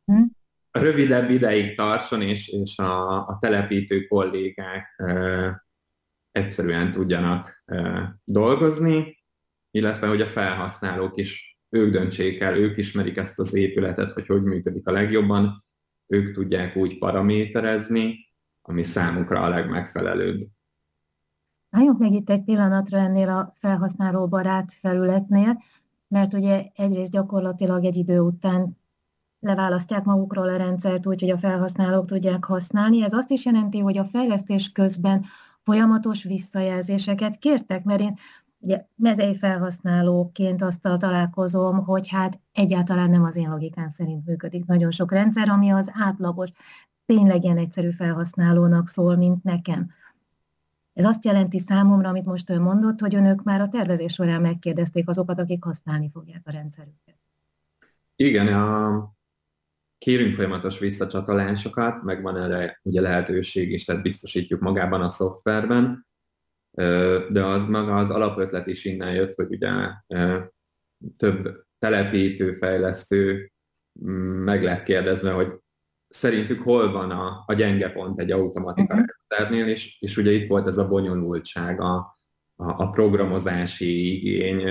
Hm? rövidebb ideig tartson, és a telepítő kollégák egyszerűen tudjanak dolgozni, illetve hogy a felhasználók is ők döntsék el, ők ismerik ezt az épületet, hogy hogy működik a legjobban, ők tudják úgy paraméterezni, ami számukra a legmegfelelőbb. Álljunk meg itt egy pillanatra ennél a felhasználóbarát felületnél, mert ugye egyrészt gyakorlatilag egy idő után leválasztják magukról a rendszert úgy, hogy a felhasználók tudják használni. Ez azt is jelenti, hogy a fejlesztés közben folyamatos visszajelzéseket kértek, mert én ugye mezei felhasználóként azt találkozom, hogy hát egyáltalán nem az én logikám szerint működik nagyon sok rendszer, ami az átlagos, tényleg ilyen egyszerű felhasználónak szól, mint nekem. Ez azt jelenti számomra, amit most ön mondott, hogy önök már a tervezés során megkérdezték azokat, akik használni fogják a rendszerüket. Igen, kérünk folyamatos visszacsatolásokat, meg van erre ugye lehetőség is, tehát biztosítjuk magában a szoftverben, de az maga az alapötlet is innen jött, hogy ugye több telepítő, fejlesztő meg lett kérdezve, hogy szerintük hol van a gyenge pont egy automatika Uh-huh. rendszernél, és ugye itt volt ez a bonyolultság, a programozási igény,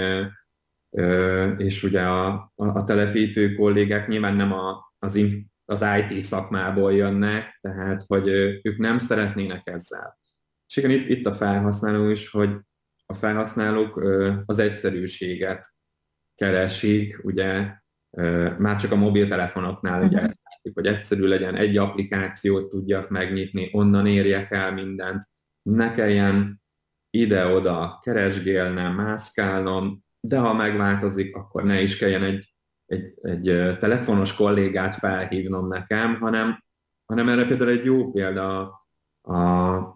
és ugye a telepítő kollégák nyilván nem az IT szakmából jönnek, tehát hogy ők nem szeretnének ezzel. És igen, itt a felhasználó is, hogy a felhasználók az egyszerűséget keresik, ugye már csak a mobiltelefonoknál ugye Uh-huh. ezt látjuk, hogy egyszerű legyen, egy applikációt tudjak megnyitni, onnan érjek el mindent, ne kelljen ide-oda keresgélnem, mászkálnom, de ha megváltozik, akkor ne is kelljen egy telefonos kollégát felhívnom nekem, hanem erre például egy jó példa a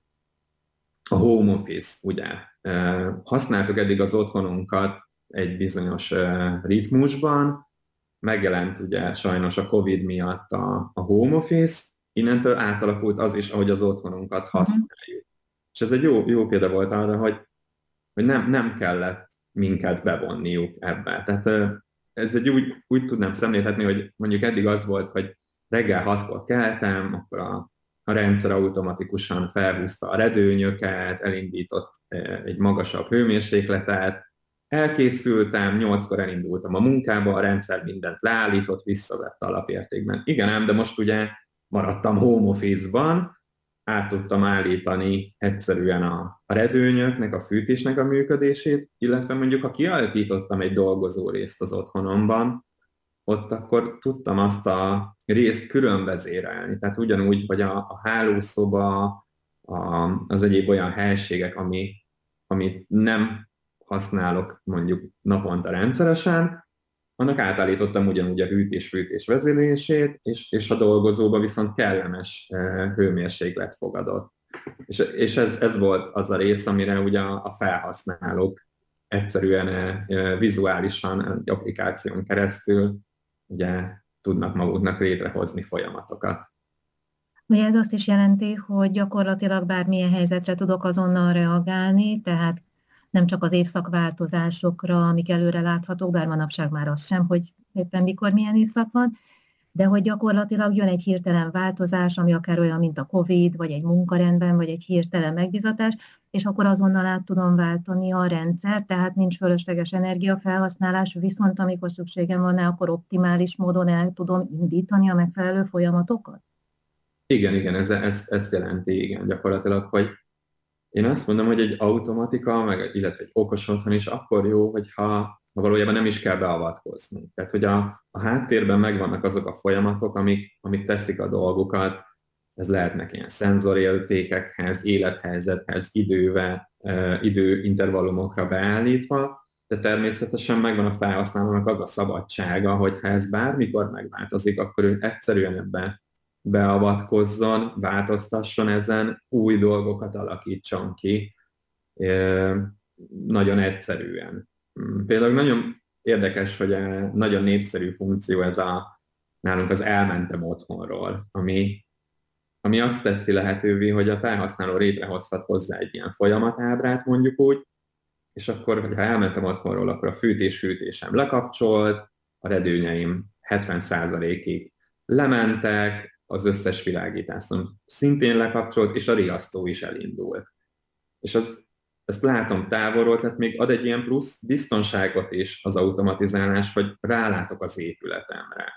home office, ugye. Használtuk eddig az otthonunkat egy bizonyos ritmusban, megjelent ugye sajnos a Covid miatt a home office, innentől átalakult az is, ahogy az otthonunkat Uh-huh. használjuk. És ez egy jó példa volt arra, hogy nem kellett minket bevonniuk ebbe. Tehát ez egy úgy tudnám szemléltetni, hogy mondjuk eddig az volt, hogy reggel 6-kor keltem, akkor a rendszer automatikusan felhúzta a redőnyöket, elindított egy magasabb hőmérsékletet, elkészültem, 8-kor elindultam a munkába, a rendszer mindent leállított, visszavett alapértékben. Igen ám, de most ugye maradtam home office-ban, át tudtam állítani egyszerűen a redőnyöknek, a fűtésnek a működését, illetve mondjuk ha kialakítottam egy dolgozó részt az otthonomban, ott akkor tudtam azt a részt külön vezérelni. Tehát ugyanúgy, hogy a hálószoba, az egyéb olyan helységek, amit nem használok mondjuk naponta rendszeresen, annak átállítottam ugyanúgy a hűtés-fűtés vezérlését, és a dolgozóba viszont kellemes hőmérséklet fogadott. És ez volt az a rész, amire ugye a felhasználók egyszerűen vizuálisan egy applikáción keresztül ugye tudnak maguknak létrehozni folyamatokat. Ugye ez azt is jelenti, hogy gyakorlatilag bármilyen helyzetre tudok azonnal reagálni, tehát nem csak az évszakváltozásokra, amik előre láthatók, bár manapság már az sem, hogy éppen mikor milyen évszak van, de hogy gyakorlatilag jön egy hirtelen változás, ami akár olyan, mint a COVID, vagy egy munkarendben, vagy egy hirtelen megbizatás, és akkor azonnal át tudom váltani a rendszer, tehát nincs fölösleges energiafelhasználás, viszont amikor szükségem van rá, akkor optimális módon el tudom indítani a megfelelő folyamatokat. Igen, ezt jelenti, igen, gyakorlatilag, hogy én azt mondom, hogy egy automatika, illetve egy okos otthon is akkor jó, ha valójában nem is kell beavatkozni. Tehát, hogy a háttérben megvannak azok a folyamatok, amik teszik a dolgukat, ez lehetnek ilyen szenzorértékekhez, élethelyzethez, időintervallumokra beállítva, de természetesen megvan a felhasználónak az a szabadsága, hogy ha ez bármikor megváltozik, akkor ő egyszerűen ebbe beavatkozzon, változtasson ezen, új dolgokat alakítson ki, nagyon egyszerűen. Például nagyon érdekes, hogy nagyon népszerű funkció ez nálunk az elmentem otthonról, ami azt teszi lehetővé, hogy a felhasználó létrehozhat hozzá egy ilyen folyamatábrát, mondjuk úgy, és akkor, ha elmentem otthonról, akkor a fűtésem lekapcsolt, a redőnyeim 70%-ig lementek, az összes világításon szintén lekapcsolt, és a riasztó is elindult. És ezt látom távolról, tehát még ad egy ilyen plusz biztonságot is az automatizálás, hogy rálátok az épületemre.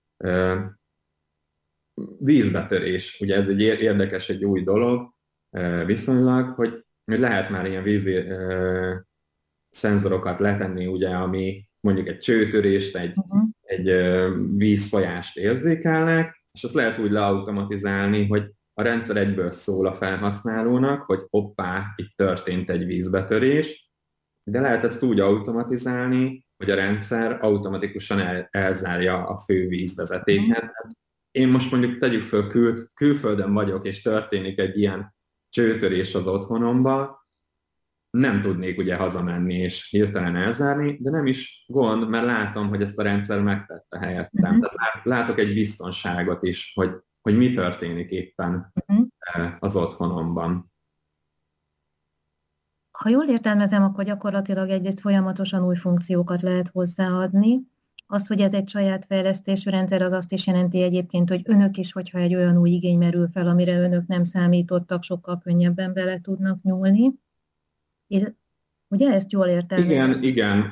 Vízbetörés, ugye ez egy érdekes, egy új dolog viszonylag, hogy lehet már ilyen vízi szenzorokat letenni, ugye, ami mondjuk egy csőtörést, egy vízfolyást érzékelnek, és azt lehet úgy leautomatizálni, hogy a rendszer egyből szól a felhasználónak, hogy hoppá, itt történt egy vízbetörés, de lehet ezt úgy automatizálni, hogy a rendszer automatikusan elzárja a fő vízvezetéket. Én most mondjuk tegyük föl, külföldön vagyok, és történik egy ilyen csőtörés az otthonomba, nem tudnék ugye hazamenni és hirtelen elzárni, de nem is gond, mert látom, hogy ezt a rendszer megtette helyettem. Tehát látok egy biztonságot is, hogy mi történik éppen az otthonomban. Ha jól értelmezem, akkor gyakorlatilag egyrészt folyamatosan új funkciókat lehet hozzáadni. Az, hogy ez egy saját fejlesztésű rendszer, az azt is jelenti egyébként, hogy önök is, hogyha egy olyan új igény merül fel, amire önök nem számítottak, sokkal könnyebben bele tudnak nyúlni. Ugye ezt jól értelmezem? Igen,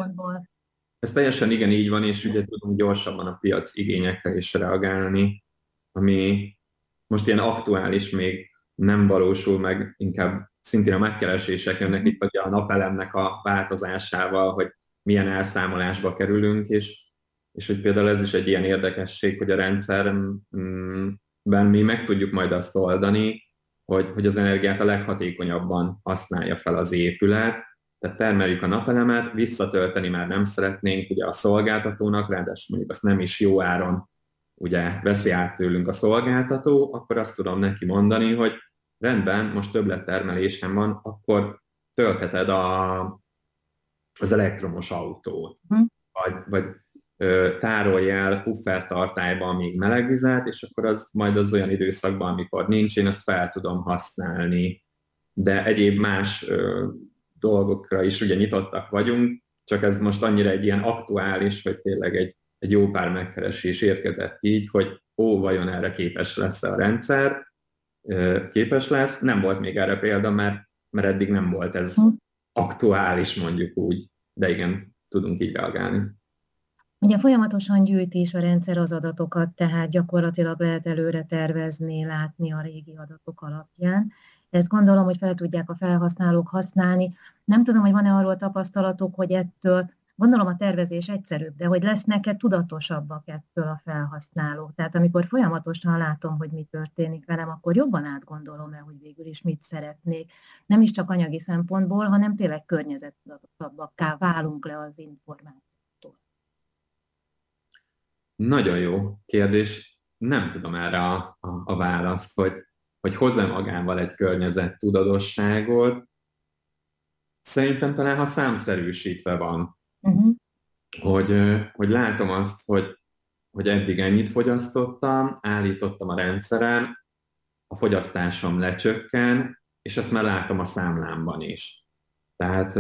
ez teljesen igen így van, és ugye tudunk gyorsabban a piac igényekre is reagálni, ami most ilyen aktuális, még nem valósul meg, inkább szintén a megkeresések jönnek itt ugye a napelemnek a változásával, hogy milyen elszámolásba kerülünk, és hogy például ez is egy ilyen érdekesség, hogy a rendszerben mi meg tudjuk majd azt oldani, hogy az energiát a leghatékonyabban használja fel az épület, tehát termeljük a napelemet, visszatölteni már nem szeretnénk ugye a szolgáltatónak, ráadásul mondjuk azt nem is jó áron ugye veszi át tőlünk a szolgáltató, akkor azt tudom neki mondani, hogy rendben, most többlettermelésem van, akkor töltheted az elektromos autót, vagy tárolj el puffertartályban még melegvizet, és akkor majd az olyan időszakban, amikor nincs, én azt fel tudom használni. De egyéb más dolgokra is ugye nyitottak vagyunk, csak ez most annyira egy ilyen aktuális, hogy tényleg egy jó pár megkeresés érkezett így, hogy vajon erre képes lesz a rendszer, képes lesz. Nem volt még erre példa, mert eddig nem volt ez aktuális, mondjuk úgy, de igen, tudunk így reagálni. Ugye folyamatosan gyűjti is a rendszer az adatokat, tehát gyakorlatilag lehet előre tervezni, látni a régi adatok alapján. Ezt gondolom, hogy fel tudják a felhasználók használni. Nem tudom, hogy van-e arról tapasztalatuk, hogy ettől, gondolom a tervezés egyszerűbb, de hogy lesznek-e tudatosabbak ettől a felhasználók. Tehát amikor folyamatosan látom, hogy mi történik velem, akkor jobban átgondolom-e, hogy végül is mit szeretnék. Nem is csak anyagi szempontból, hanem tényleg környezettudatosabbakká válunk le az információtól. Nagyon jó kérdés. Nem tudom erre a választ, hogy hoz-e magával egy környezettudatosságot. Szerintem talán, ha számszerűsítve van, hogy látom azt, hogy eddig ennyit fogyasztottam, állítottam a rendszeren, a fogyasztásom lecsökken, és ezt már látom a számlámban is. Tehát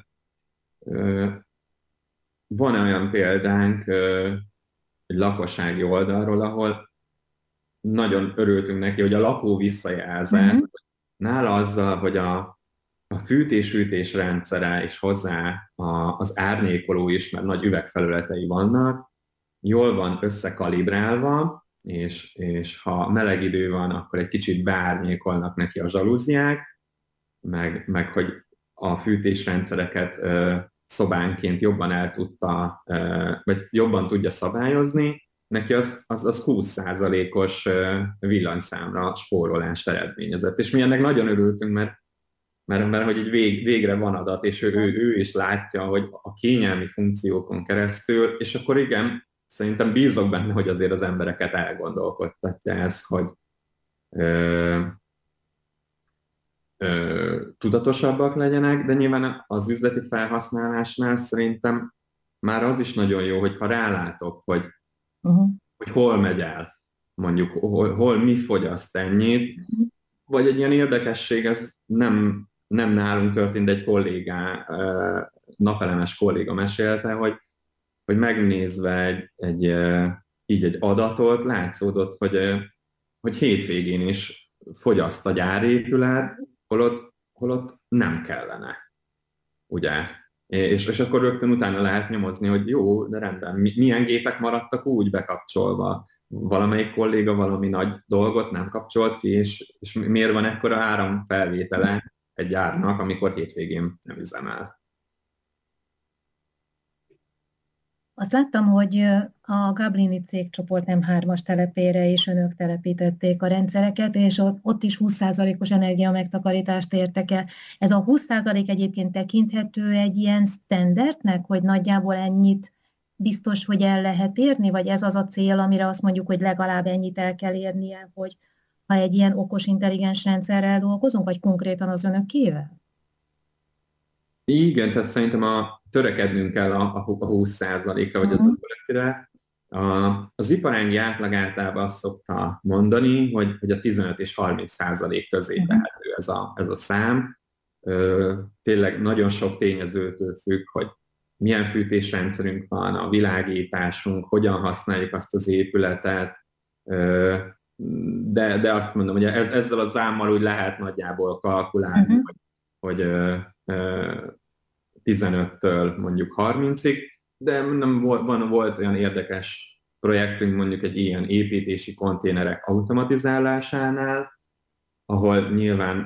van olyan példánk egy lakossági oldalról, ahol nagyon örültünk neki, hogy a lakó visszajelzett, nála azzal, hogy a fűtés-fűtés rendszere és hozzá az árnyékoló is, mert nagy üvegfelületei vannak, jól van összekalibrálva, és ha meleg idő van, akkor egy kicsit beárnyékolnak neki a zsalúziák, meg hogy a fűtésrendszereket szobánként jobban el tudta, vagy jobban tudja szabályozni, neki az 20%-os villanyszámra spórolást eredményezett. És mi ennek nagyon örültünk, mert hogy így végre van adat, és ő is látja, hogy a kényelmi funkciókon keresztül, és akkor igen, szerintem bízok benne, hogy azért az embereket elgondolkodtatja ez, hogy tudatosabbak legyenek, de nyilván az üzleti felhasználásnál szerintem már az is nagyon jó, hogyha rálátok, hogy hol megy el, mondjuk hol mi fogyaszt ennyit, vagy egy ilyen érdekesség, ez nem nálunk történt, de egy napelemes kolléga mesélte, hogy megnézve egy így egy adatot, látszódott, hogy hétvégén is fogyaszt a gyárépület, holott nem kellene, ugye? És akkor rögtön utána lehet nyomozni, hogy jó, de rendben, milyen gépek maradtak úgy bekapcsolva, valamelyik kolléga valami nagy dolgot nem kapcsolt ki, és miért van ekkora áramfelvétele egy gyárnak, amikor hétvégén nem üzemel. Azt láttam, hogy a Gablini cégcsoport M3-as telepére is önök telepítették a rendszereket, és ott is 20%-os energia megtakarítást értek el. Ez a 20% egyébként tekinthető egy ilyen standardnek, hogy nagyjából ennyit biztos, hogy el lehet érni, vagy ez az a cél, amire azt mondjuk, hogy legalább ennyit el kell érnie, hogy ha egy ilyen okos, intelligens rendszerrel dolgozunk, vagy konkrétan az önökével? Igen, tehát szerintem törekednünk kell a 20%-ra, vagy az ötletre. Az iparági átlag általában azt szokta mondani, hogy a 15 és 30% közé tehető ez a szám. Tényleg nagyon sok tényezőtől függ, hogy milyen fűtésrendszerünk van, a világításunk, hogyan használjuk azt az épületet, de azt mondom, hogy ezzel a számmal úgy lehet nagyjából kalkulálni, hogy 15-től mondjuk 30-ig, de nem volt olyan érdekes projektünk mondjuk egy ilyen építési konténerek automatizálásánál, ahol nyilván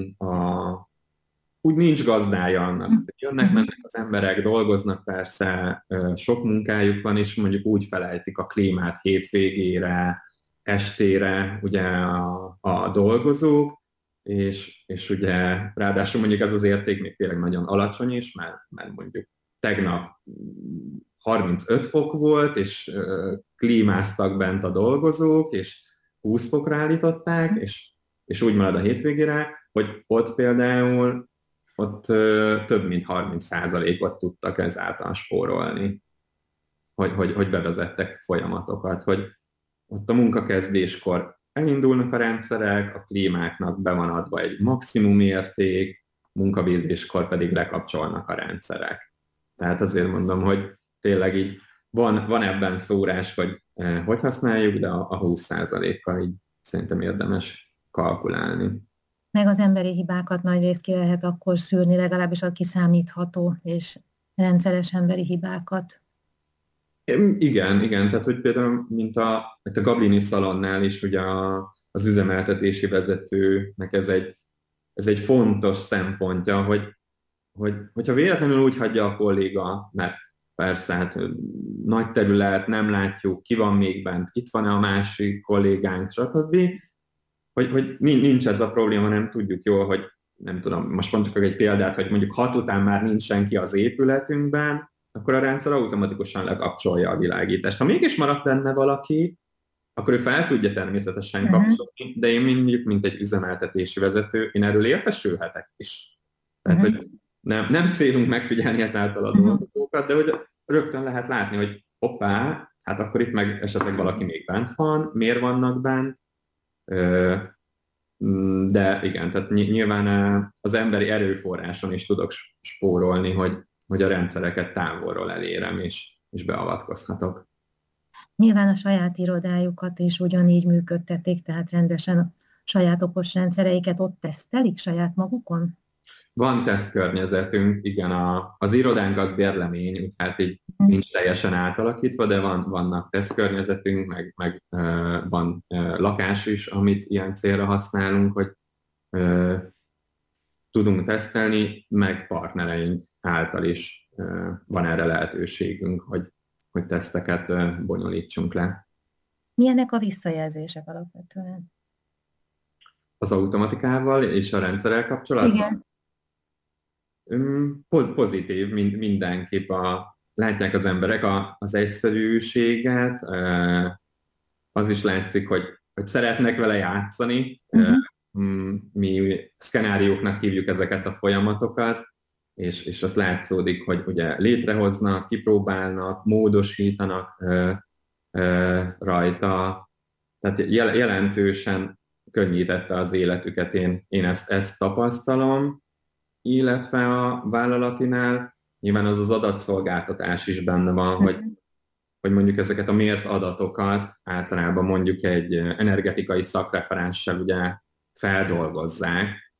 úgy nincs gazdája annak. Jönnek, mennek az emberek, dolgoznak persze, sok munkájuk van, és mondjuk úgy felejtik a klímát hétvégére, estére ugye a dolgozók, és ugye ráadásul mondjuk ez az érték még tényleg nagyon alacsony is, mert mondjuk tegnap 35 fok volt, és klímáztak bent a dolgozók, és 20 fokra állították, és úgy marad a hétvégére, hogy ott például több mint 30%-ot tudtak ezáltal spórolni, hogy bevezettek folyamatokat, hogy ott a munkakezdéskor elindulnak a rendszerek, a klímáknak be van adva egy maximum érték, munkavégzéskor pedig lekapcsolnak a rendszerek. Tehát azért mondom, hogy tényleg így van ebben szórás, hogy használjuk, de a 20%-kal így szerintem érdemes kalkulálni. Meg az emberi hibákat nagyrészt ki lehet akkor szűrni, legalábbis a kiszámítható és rendszeres emberi hibákat. Igen, tehát hogy például, mint a Gablini szalonnál is, ugye az üzemeltetési vezetőnek ez egy fontos szempontja, hogyha véletlenül úgy hagyja a kolléga, mert persze, hát nagy terület, nem látjuk, ki van még bent, itt van-e a másik kollégánk, stb., hogy nincs ez a probléma, nem tudjuk jól, hogy nem tudom, most mondjuk egy példát, hogy mondjuk 6 után már nincs senki az épületünkben, akkor a rendszer automatikusan lekapcsolja a világítást. Ha mégis maradt benne valaki, akkor ő fel tudja természetesen kapcsolni, de én mondjuk, mint egy üzemeltetési vezető, én erről értesülhetek is. Tehát, hogy nem célunk megfigyelni ezáltal a dolgokat, de hogy rögtön lehet látni, hogy hoppá, hát akkor itt meg esetleg valaki még bent van, miért vannak bent, de igen, tehát nyilván az emberi erőforráson is tudok spórolni, hogy a rendszereket távolról elérem, és beavatkozhatok. Nyilván a saját irodájukat is ugyanígy működtetik, tehát rendesen a saját okos rendszereiket ott tesztelik saját magukon? Van tesztkörnyezetünk, igen, az irodánk az bérlemény, tehát így nincs teljesen átalakítva, de vannak tesztkörnyezetünk, meg van lakás is, amit ilyen célra használunk, hogy tudunk tesztelni, meg partnereink által is van erre lehetőségünk, hogy teszteket bonyolítsunk le. Milyenek a visszajelzések alapvetően? Az automatikával és a rendszerrel kapcsolatban? Igen. Pozitív, mindenképp látják az emberek az egyszerűséget, az is látszik, hogy szeretnek vele játszani, mi szkenárióknak hívjuk ezeket a folyamatokat, és azt látszódik, hogy ugye létrehoznak, kipróbálnak, módosítanak rajta, tehát jelentősen könnyítette az életüket, én ezt tapasztalom, illetve a vállalatinál nyilván az adatszolgáltatás is benne van, hogy mondjuk ezeket a mért adatokat általában mondjuk egy energetikai szakreferenssel ugye feldolgozzák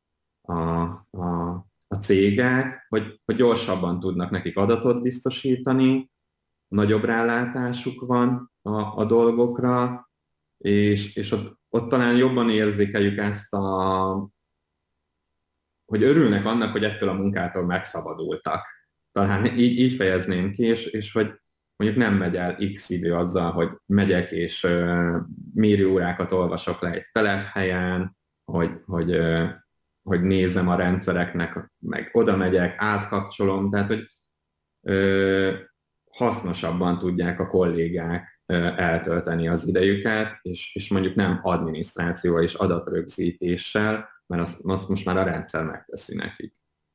a cégek, hogy gyorsabban tudnak nekik adatot biztosítani, nagyobb rálátásuk van a dolgokra, és ott talán jobban érzékeljük ezt hogy örülnek annak, hogy ettől a munkától megszabadultak. Talán így fejezném ki, és hogy mondjuk nem megy el x idő azzal, hogy megyek és mérőórákat olvasok le egy telephelyen, hogy nézem a rendszereknek, meg oda megyek, átkapcsolom, tehát hogy hasznosabban tudják a kollégák eltölteni az idejüket, és mondjuk nem adminisztrációval és adatrögzítéssel, mert azt most már a rendszer megteszi nekik.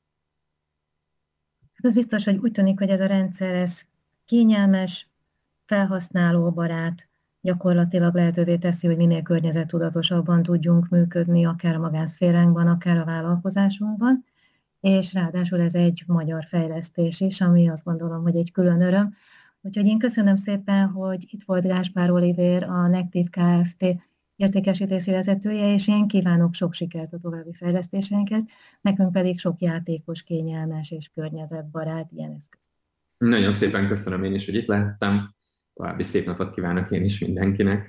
Az biztos, hogy úgy tűnik, hogy ez a rendszer ez kényelmes, felhasználóbarát, gyakorlatilag lehetővé teszi, hogy minél környezettudatosabban tudjunk működni, akár a magánszféránkban, akár a vállalkozásunkban, és ráadásul ez egy magyar fejlesztés is, ami azt gondolom, hogy egy külön öröm. Úgyhogy én köszönöm szépen, hogy itt volt Gáspár Olivér, a Nektív Kft. Értékesítési vezetője, és én kívánok sok sikert a további fejlesztéseinkhez, nekünk pedig sok játékos, kényelmes és környezetbarát ilyen eszköz. Nagyon szépen köszönöm én is, hogy itt lehettem. További szép napot kívánok én is mindenkinek.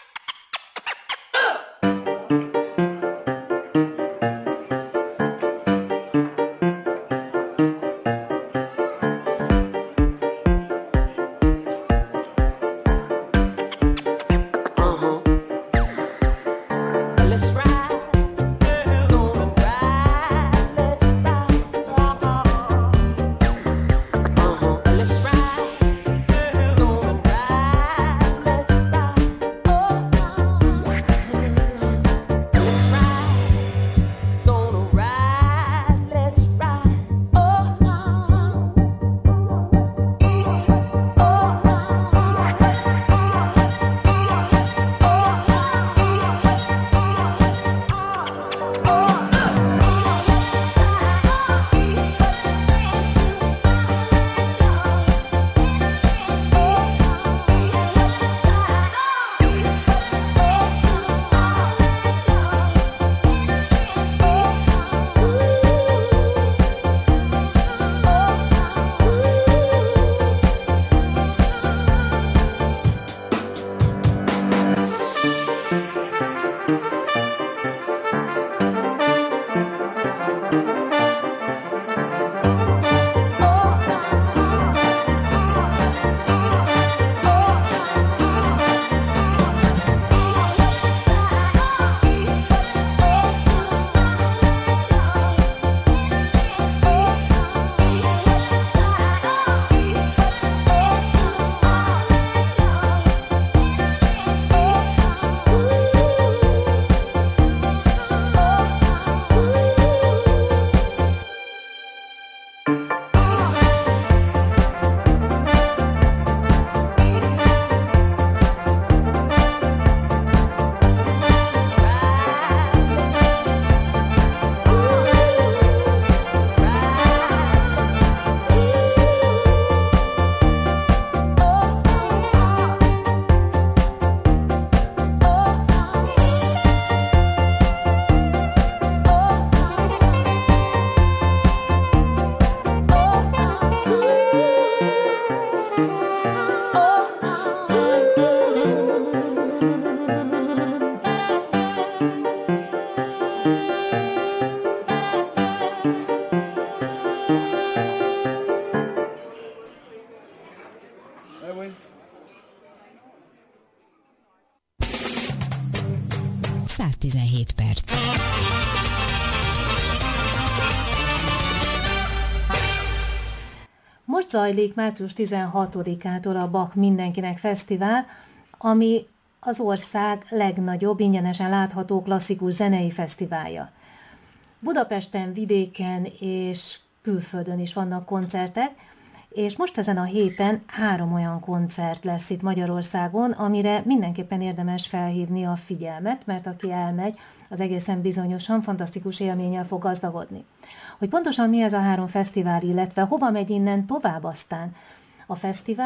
Most zajlik március 16-ától a Bach Mindenkinek Fesztivál, ami az ország legnagyobb, ingyenesen látható klasszikus zenei fesztiválja. Budapesten, vidéken és külföldön is vannak koncertek, és most ezen a héten 3 olyan koncert lesz itt Magyarországon, amire mindenképpen érdemes felhívni a figyelmet, mert aki elmegy, az egészen bizonyosan fantasztikus élménnyel fog gazdagodni. Hogy pontosan mi ez a 3 fesztivál, illetve hova megy innen tovább aztán a fesztivál,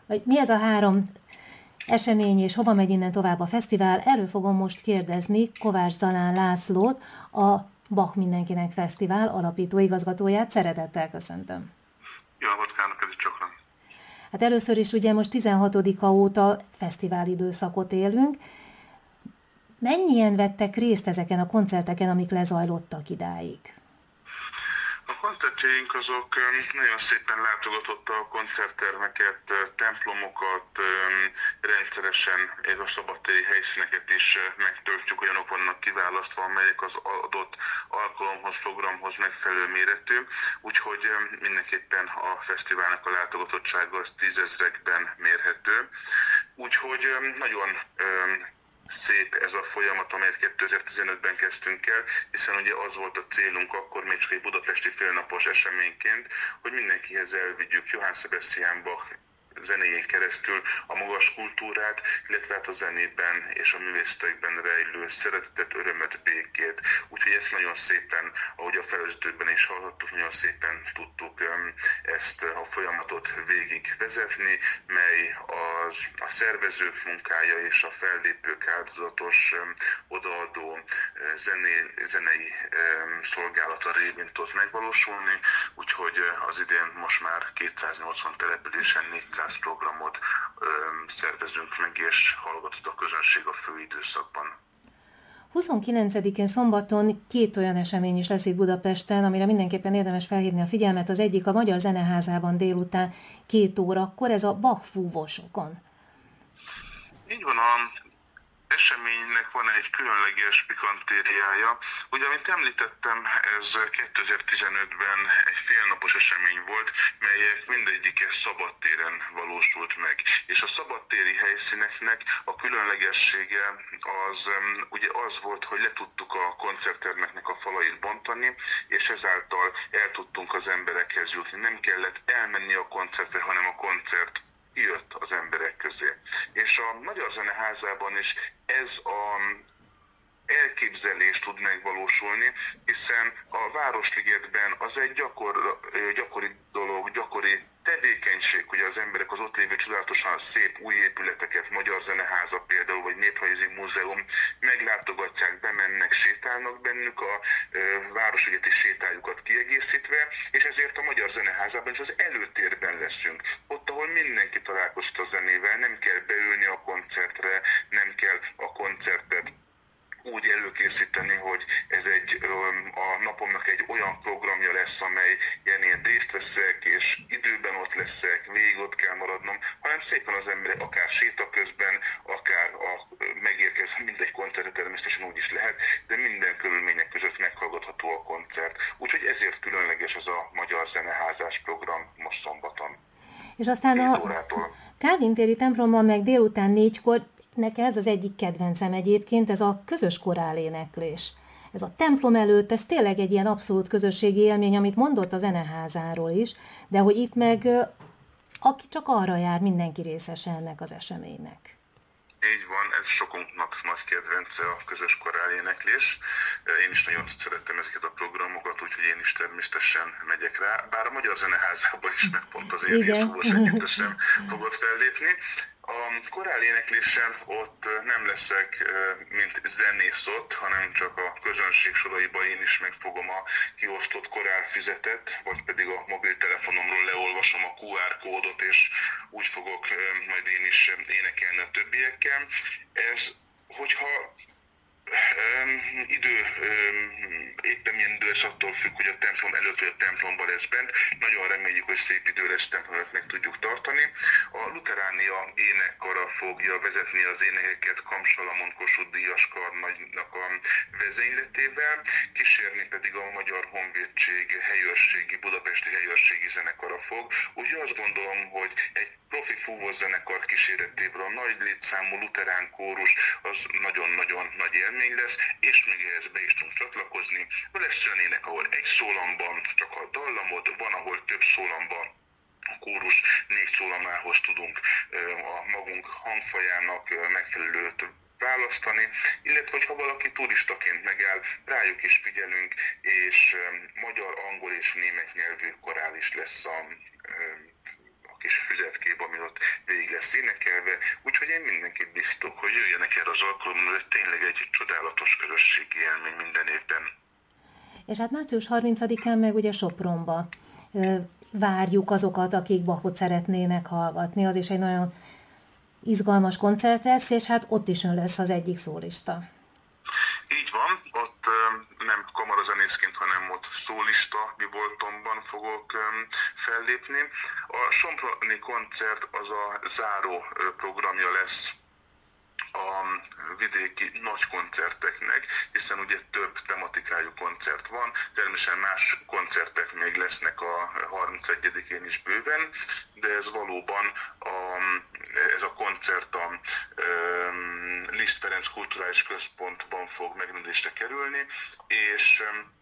Vagy mi ez a 3 esemény, és hova megy innen tovább a fesztivál? Erről fogom most kérdezni Kovács Zalán Lászlót, a Bach Mindenkinek Fesztivál alapító igazgatóját. Szeretettel köszöntöm. Jó napot kívánok, ez csakran. Hát először is ugye most 16-a óta fesztivál időszakot élünk. Mennyien vettek részt ezeken a koncerteken, amik lezajlottak idáig? A koncertjeink azok nagyon szépen látogatott a koncerttermeket, templomokat, rendszeresen a szabadtéri helyszíneket is megtöltjük, olyanok vannak kiválasztva, amelyek az adott alkalomhoz, programhoz megfelelő méretű, úgyhogy mindenképpen a fesztiválnak a látogatottsága az 10 000-ekben mérhető. Úgyhogy nagyon szép ez a folyamat, amelyet 2015-ben kezdtünk el, hiszen ugye az volt a célunk akkor, még csak egy budapesti félnapos eseményként, hogy mindenkihez elvigyük Johann Sebastian Bach zenéjén keresztül a magas kultúrát, illetve hát a zenében és a művészetekben rejlő szeretetet, örömet, békét. Úgyhogy ezt nagyon szépen, ahogy a felvezetőkben is hallhattuk, nagyon szépen tudtuk ezt a folyamatot végigvezetni, mely a szervezők munkája és a fellépők áldozatos, odaadó zenei szolgálata révén tud megvalósulni, úgyhogy az idén most már 280 településen 400 programot szervezünk meg, és hallgatott a közönség a főidőszakban. 29-én szombaton 2 olyan esemény is lesz itt Budapesten, amire mindenképpen érdemes felhívni a figyelmet. Az egyik a Magyar Zeneházában délután 2 órakor, ez a Bach fúvósokon. Így van, eseménynek van egy különleges pikantériája. Ugye, amit említettem, ez 2015-ben egy félnapos esemény volt, melyek mindegyike szabadtéren valósult meg. És a szabadtéri helyszíneknek a különlegessége az ugye az volt, hogy le tudtuk a koncerttermeknek a falait bontani, és ezáltal el tudtunk az emberekhez jutni. Nem kellett elmenni a koncertre, hanem a koncert jött az emberek közé. És a Magyar Zeneházában is ez a elképzelés tud megvalósulni, hiszen a Városligetben az egy gyakori dolog, gyakori tevékenység, hogy az emberek az ott lévő csodálatosan szép új épületeket, Magyar Zeneháza például, vagy Néprajzi Múzeum meglátogatják, bemennek, sétálnak bennük a városligeti sétájukat kiegészítve, és ezért a Magyar Zeneházában is az előtérben leszünk. Ott, ahol mindenki találkozott a zenével, nem kell beülni a koncertre, nem kell a koncertet úgy előkészíteni, hogy ez a napomnak egy olyan programja lesz, amely ilyen részt veszek, és időben ott leszek, végig ott kell maradnom, hanem szépen az emberek akár séta közben, akár megérkezve, mindegy koncertre természetesen úgy is lehet, de minden körülmények között meghallgatható a koncert. Úgyhogy ezért különleges ez a Magyar Zeneházás program most szombaton. És aztán a Kálvin téri templomban meg délután 4-kor, nekem ez az egyik kedvencem egyébként, ez a közös koráléneklés. Ez a templom előtt, ez tényleg egy ilyen abszolút közösségi élmény, amit mondott a zeneházáról is, de hogy itt meg aki csak arra jár, mindenki részese ennek az eseménynek. Így van, ez sokunknak nagy kedvence a közös koráléneklés. Én is nagyon szerettem ezeket a programokat, úgyhogy én is természetesen megyek rá. Bár a Magyar Zeneházában is, meg pont az én részúvós együttesen fogott fellépni. A koráléneklésen ott nem leszek, mint zenész ott, hanem csak a közönség soraiba én is megfogom a kiosztott korálfüzetet, vagy pedig a mobiltelefonomról leolvasom a QR kódot, és úgy fogok majd én is énekelni a többiekkel. Ez, hogyha éppen milyen időszaktól függ, hogy a templom előtt vagy a templomban lesz bent. Nagyon reméljük, hogy szép idő lesz, templom előtt meg tudjuk tartani. A Luteránia énekkara fogja vezetni az énekeket Kam Salamon Kossuth Díjas karnagynak a vezényletével, kísérni pedig a Magyar Honvédség budapesti helyőrségi zenekara fog. Úgyhogy azt gondolom, hogy egy profi fúvós zenekar kíséretével a nagy létszámú luterán kórus az nagyon-nagyon nagy élmény lesz, és még ehhez be is tudunk csatlakozni. Lesz olyan ének, ahol egy szólamban csak a dallamot, van, ahol több szólamban a kórus 4 szólamához tudunk a magunk hangfajának megfelelőt választani, illetve ha valaki turistaként megáll, rájuk is figyelünk, és magyar, angol és német nyelvű korál is lesz a kis füzetkép, ami ott végig lesz énekelve, úgyhogy én mindenkit biztos, hogy jöjjenek erre az alkalomra, hogy tényleg egy csodálatos közösségi élmény minden évben. És hát március 30-án meg ugye Sopronba várjuk azokat, akik Bachot szeretnének hallgatni, az is egy nagyon izgalmas koncert lesz, és hát ott is ön lesz az egyik szólista. Így van, ott nem kamarazenészként, hanem ott szólista mi voltomban fogok fellépni. A somproni koncert az a záró programja lesz a vidéki nagy koncerteknek, hiszen ugye több tematikájú koncert van, természetesen más koncertek még lesznek a 31-én is bőven, de ez valóban ez a koncert a Liszt Ferenc Kulturális Központban fog megrendezésre kerülni, és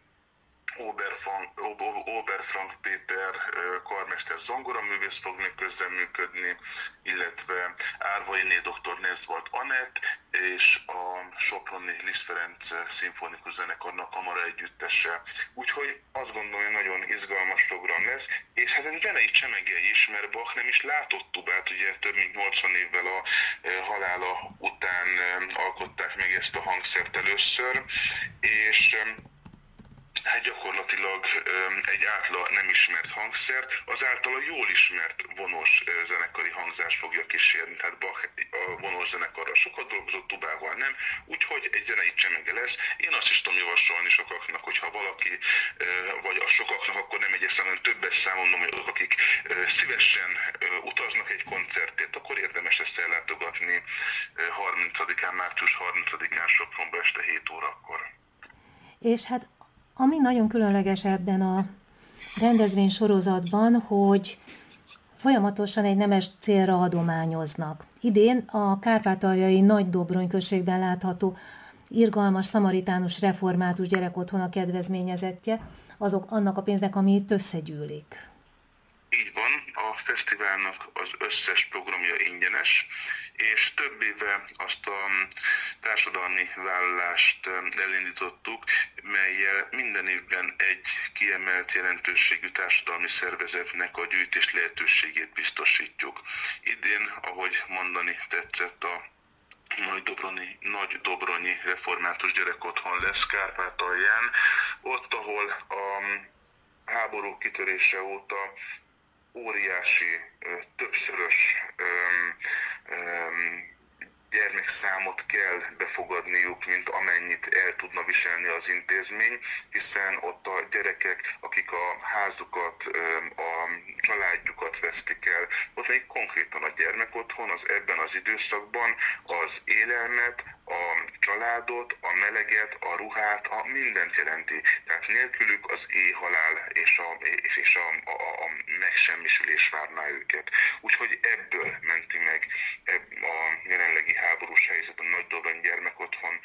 Oberfrank Péter karmester zongoraművész fog még közreműködni, illetve Árvainé dr. Nezvald Anett és a Soproni Liszt Ferenc szimfonikus zenekarnak kamara együttese. Úgyhogy azt gondolom, hogy nagyon izgalmas program lesz, és hát ez zenei csemege is, mert Bach nem is látott tubát, ugye több mint 80 évvel a halála után alkották meg ezt a hangszert először, és hát gyakorlatilag egy átlag nem ismert hangszert, az általa jól ismert vonós zenekari hangzás fogja kísérni, tehát Bach a vonós zenekarral sokat dolgozott, tubával nem, úgyhogy egy zenei csemege lesz. Én azt is tudom javasolni sokaknak, hogyha valaki, vagy a sokaknak, akkor nem egyes számon, hanem többes számon, hogy azok, akik szívesen utaznak egy koncertért, akkor érdemes ezt ellátogatni 30-án, március 30-án Sopronba este 7 órakor. És hát ami nagyon különleges ebben a rendezvény sorozatban, hogy folyamatosan egy nemes célra adományoznak. Idén a kárpátaljai Nagy-Dobrony községben látható irgalmas szamaritánus református gyerekotthona kedvezményezettje, azok annak a pénznek, ami itt összegyűlik. Így van, a fesztiválnak az összes programja ingyenes, és több éve azt a társadalmi vállalást elindítottuk, mellyel minden évben egy kiemelt jelentőségű társadalmi szervezetnek a gyűjtés lehetőségét biztosítjuk. Idén, ahogy mondani tetszett, a Nagy-Dobronyi református gyerekotthon lesz Kárpátalján, ott, ahol a háború kitörése óta óriási, többszörös gyermekszámot kell befogadniuk, mint amennyit el tudna viselni az intézmény, hiszen ott a gyerekek, akik a házukat, a családjukat vesztik el, ott még konkrétan a gyermekotthon az ebben az időszakban az élelmet, a családot, a meleget, a ruhát, a mindent jelenti. Tehát nélkülük az éhhalál és a megsemmisülés várná őket. Úgyhogy ebből menti meg a jelenlegi háborús helyzetben Nagy-Dobrony gyermekotthon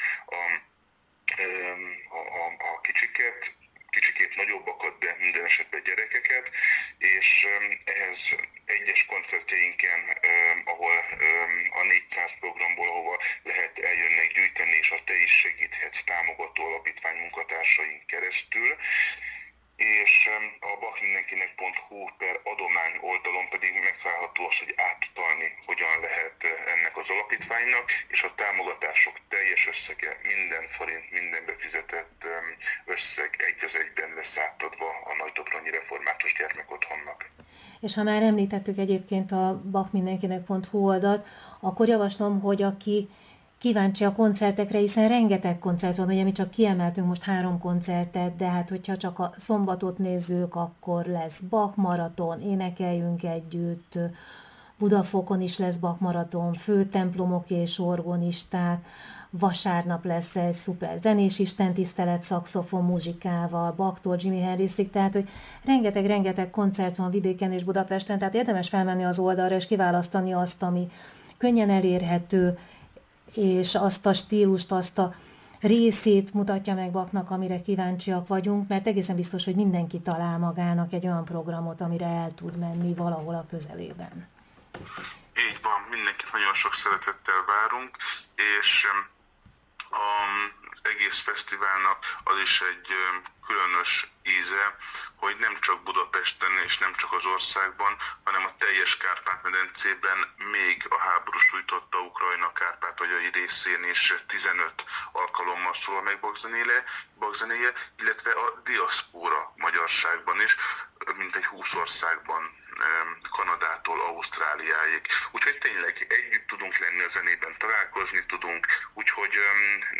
a kicsikét nagyobbakat, de minden esetben gyerekeket, és ehhez egyes koncertjeinken, ahol a 400 programból, ahova lehet eljönnek gyűjteni, és te is segíthetsz támogató alapítvány munkatársaink keresztül, és a bachmindenkinek.hu/adomány oldalon pedig megtalálható az, hogy átutalni hogyan lehet ennek az alapítványnak, és a támogatások teljes összege, minden forint, minden befizetett összeg egy az egyben lesz átadva a Nagy-Dobronyi Református Gyermekotthonnak. És ha már említettük egyébként a bachmindenkinek.hu oldalt, akkor javaslom, hogy aki kíváncsi a koncertekre, hiszen rengeteg koncert van, ugye mi csak kiemeltünk most 3 koncertet, de hát hogyha csak a szombatot nézzük, akkor lesz Bach maraton, énekeljünk együtt, Budafokon is lesz Bach maraton, főtemplomok és orgonisták, vasárnap lesz egy szuper zenés istentisztelet szaxofon muzsikával, Bachtól Jimi Hendrixig, tehát hogy rengeteg koncert van vidéken és Budapesten, tehát érdemes felmenni az oldalra és kiválasztani azt, ami könnyen elérhető, és azt a stílust, azt a részét mutatja meg Bachnak, amire kíváncsiak vagyunk, mert egészen biztos, hogy mindenki talál magának egy olyan programot, amire el tud menni valahol a közelében. Így van, mindenkit nagyon sok szeretettel várunk, és egész fesztiválnak az is egy különös íze, hogy nem csak Budapesten és nem csak az országban, hanem a teljes Kárpát-medencében még a háború sújtotta Ukrajna kárpátaljai részén is 15 alkalommal szól meg Bach zenéje, illetve a diaszpóra magyarságban is, mintegy 20 országban, Kanadától Ausztráliáig. Úgyhogy tényleg együtt tudunk lenni a zenében, találkozni tudunk, úgyhogy